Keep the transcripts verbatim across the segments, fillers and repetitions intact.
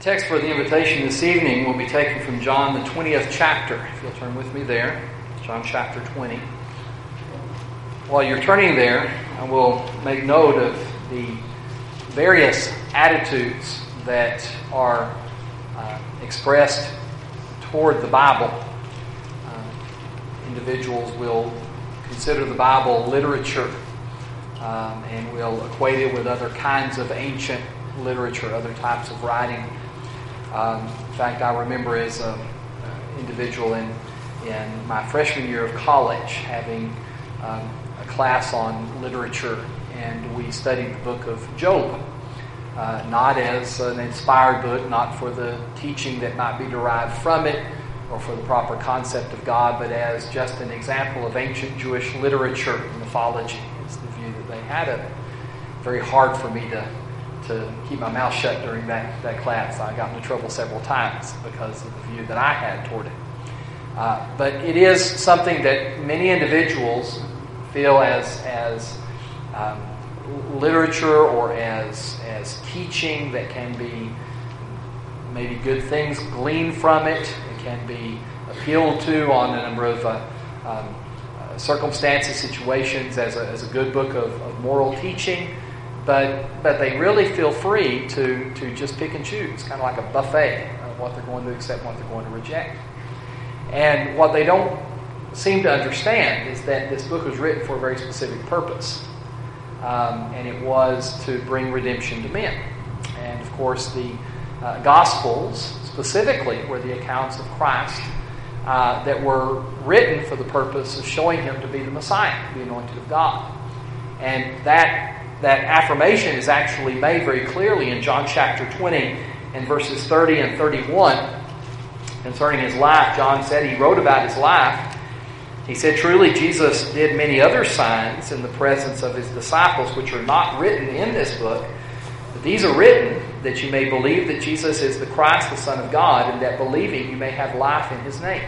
text for the invitation this evening will be taken from John, the twentieth chapter. If you'll turn with me there, John chapter twenty. While you're turning there, I will make note of the various attitudes that are uh, expressed toward the Bible. Uh, individuals will consider the Bible literature um, and will equate it with other kinds of ancient literature, other types of writing. Um, in fact, I remember as an individual in, in my freshman year of college having um, a class on literature, and we studied the book of Job. Uh, not as an inspired book, not for the teaching that might be derived from it or for the proper concept of God, but as just an example of ancient Jewish literature and mythology is the view that they had of it. Very hard for me to to keep my mouth shut during that, that class. I got into trouble several times because of the view that I had toward it. Uh, but it is something that many individuals feel as as um, literature or as as teaching that can be maybe good things gleaned from it. It can be appealed to on a number of uh, um, uh, circumstances, situations as a, as a good book of, of moral teaching. But but they really feel free to, to just pick and choose, kind of like a buffet of what they're going to accept and what they're going to reject. And what they don't seem to understand is that this book was written for a very specific purpose. Um, and it was to bring redemption to men. And of course the uh, Gospels specifically were the accounts of Christ uh, that were written for the purpose of showing him to be the Messiah, the anointed of God. And that That affirmation is actually made very clearly in John chapter twenty and verses thirty and thirty-one. Concerning his life, John said, he wrote about his life. He said, "Truly Jesus did many other signs in the presence of his disciples, which are not written in this book. But these are written that you may believe that Jesus is the Christ, the Son of God, and that believing you may have life in his name."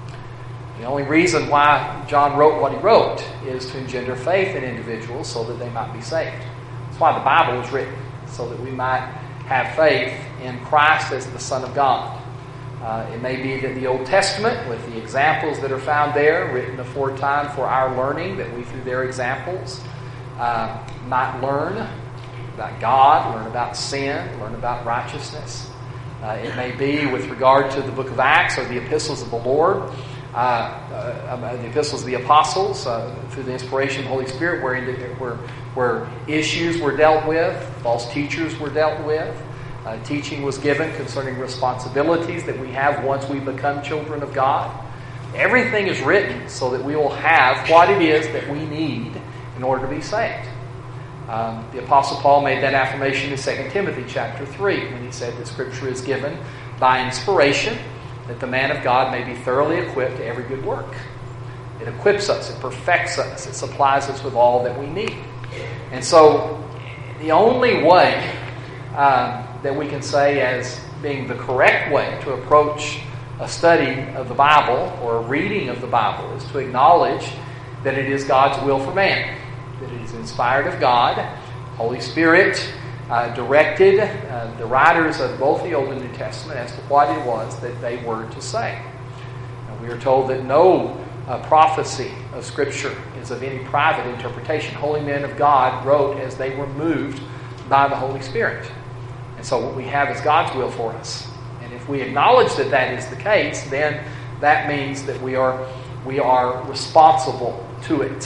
The only reason why John wrote what he wrote is to engender faith in individuals so that they might be saved. That's why the Bible was written, so that we might have faith in Christ as the Son of God. Uh, it may be that the Old Testament, with the examples that are found there, written aforetime for our learning, that we through their examples uh, might learn about God, learn about sin, learn about righteousness. Uh, it may be with regard to the book of Acts or the epistles of the Lord, Uh, uh, the epistles of the apostles, uh, through the inspiration of the Holy Spirit, where, where, where issues were dealt with, false teachers were dealt with, uh, teaching was given concerning responsibilities that we have once we become children of God. Everything is written so that we will have what it is that we need in order to be saved. Um, the Apostle Paul made that affirmation in Second Timothy chapter three when he said that Scripture is given by inspiration, that the man of God may be thoroughly equipped to every good work. It equips us, it perfects us, it supplies us with all that we need. And so, the only way um, that we can say as being the correct way to approach a study of the Bible or a reading of the Bible is to acknowledge that it is God's will for man, that it is inspired of God, Holy Spirit Uh, directed uh, the writers of both the Old and New Testament as to what it was that they were to say. And we are told that no uh, prophecy of Scripture is of any private interpretation. Holy men of God wrote as they were moved by the Holy Spirit. And so what we have is God's will for us. And if we acknowledge that that is the case, then that means that we are we are responsible to it.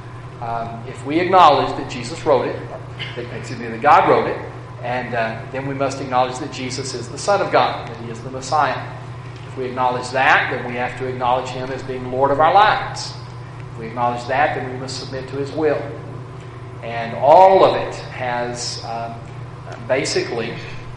Um, if we acknowledge that Jesus wrote it, that, excuse me, that God wrote it, and uh, then we must acknowledge that Jesus is the Son of God, that he is the Messiah. If we acknowledge that, then we have to acknowledge him as being Lord of our lives. If we acknowledge that, then we must submit to his will. And all of it has um, basically,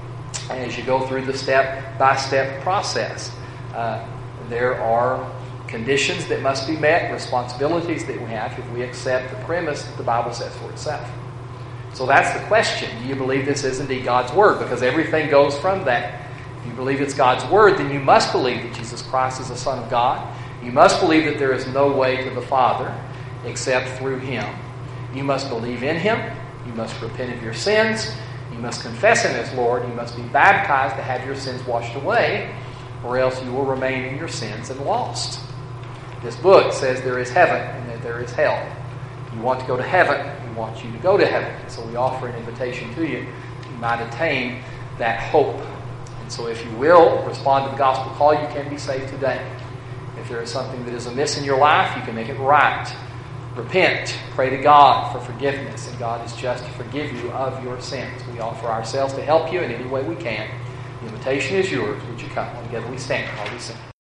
as you go through the step-by-step process, uh, there are conditions that must be met, responsibilities that we have if we accept the premise that the Bible sets for itself. So that's the question. Do you believe this is indeed God's Word? Because everything goes from that. If you believe it's God's Word, then you must believe that Jesus Christ is the Son of God. You must believe that there is no way to the Father except through him. You must believe in him. You must repent of your sins. You must confess Him as Lord. You must be baptized to have your sins washed away, or else you will remain in your sins and lost. This book says there is heaven and that there is hell. You want to go to heaven. We want you to go to heaven. So we offer an invitation to you. You might attain that hope. And so if you will respond to the gospel call, you can be saved today. If there is something that is amiss in your life, you can make it right. Repent. Pray to God for forgiveness, and God is just to forgive you of your sins. We offer ourselves to help you in any way we can. The invitation is yours. Would you come? Together we stand while we sing.